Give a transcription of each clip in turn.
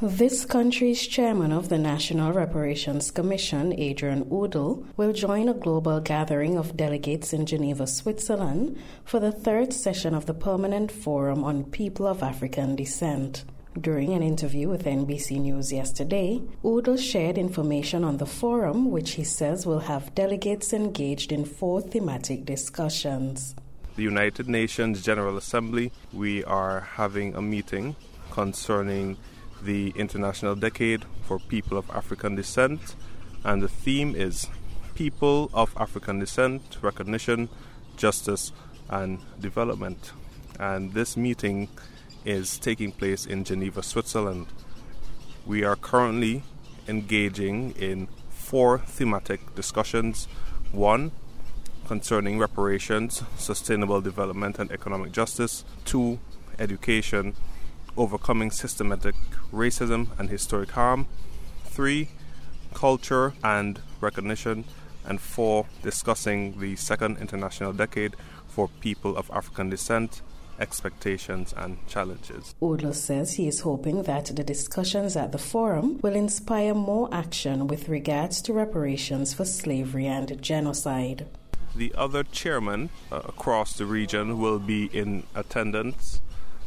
This country's chairman of the National Reparations Commission, Adrian Udall, will join a global gathering of delegates in Geneva, Switzerland, for the third session of the Permanent Forum on People of African Descent. During an interview with NBC News yesterday, Udall shared information on the forum, which he says will have delegates engaged in 4 thematic discussions. The United Nations General Assembly, we are having a meeting concerning the International Decade for People of African Descent, and the theme is People of African Descent, Recognition, Justice and Development. And this meeting is taking place in Geneva, Switzerland. We are currently engaging in 4 thematic discussions. 1, concerning reparations, sustainable development and economic justice. 2, education, overcoming systematic racism and historic harm. 3, culture and recognition. And 4, discussing the second International Decade for People of African Descent, expectations and challenges. Udall says he is hoping that the discussions at the forum will inspire more action with regards to reparations for slavery and genocide. The other chairmen across the region will be in attendance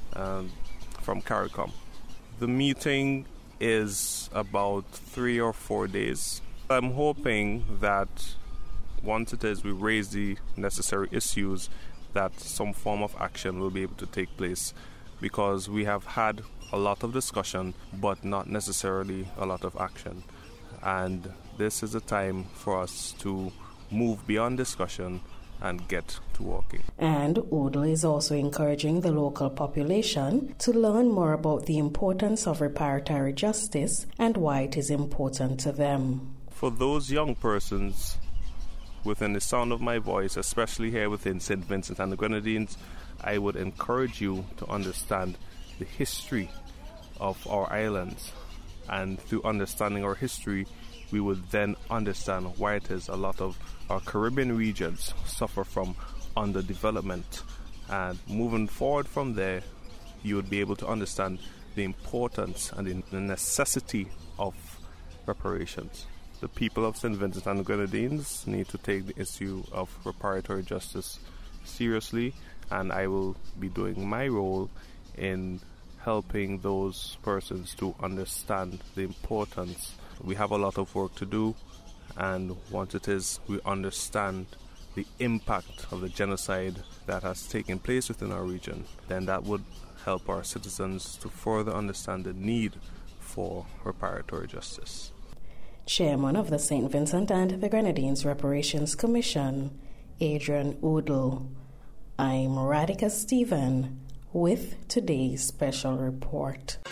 from CARICOM. The meeting is about 3 or 4 days. I'm hoping that once we raise the necessary issues, that some form of action will be able to take place, because we have had a lot of discussion but not necessarily a lot of action. And this is a time for us to move beyond discussion and get to working. And Udall is also encouraging the local population to learn more about the importance of reparatory justice and why it is important to them. For those young persons within the sound of my voice, especially here within St. Vincent and the Grenadines, I would encourage you to understand the history of our islands. And through understanding our history, we would then understand why it is a lot of our Caribbean regions suffer from underdevelopment. And moving forward from there, you would be able to understand the importance and the necessity of reparations. The people of St. Vincent and the Grenadines need to take the issue of reparatory justice seriously, and I will be doing my role in helping those persons to understand the importance. We have a lot of work to do, and once we understand the impact of the genocide that has taken place within our region, then that would help our citizens to further understand the need for reparatory justice. Chairman of the St. Vincent and the Grenadines Reparations Commission, Adrian Udall. I'm Radhika Stephen with today's special report.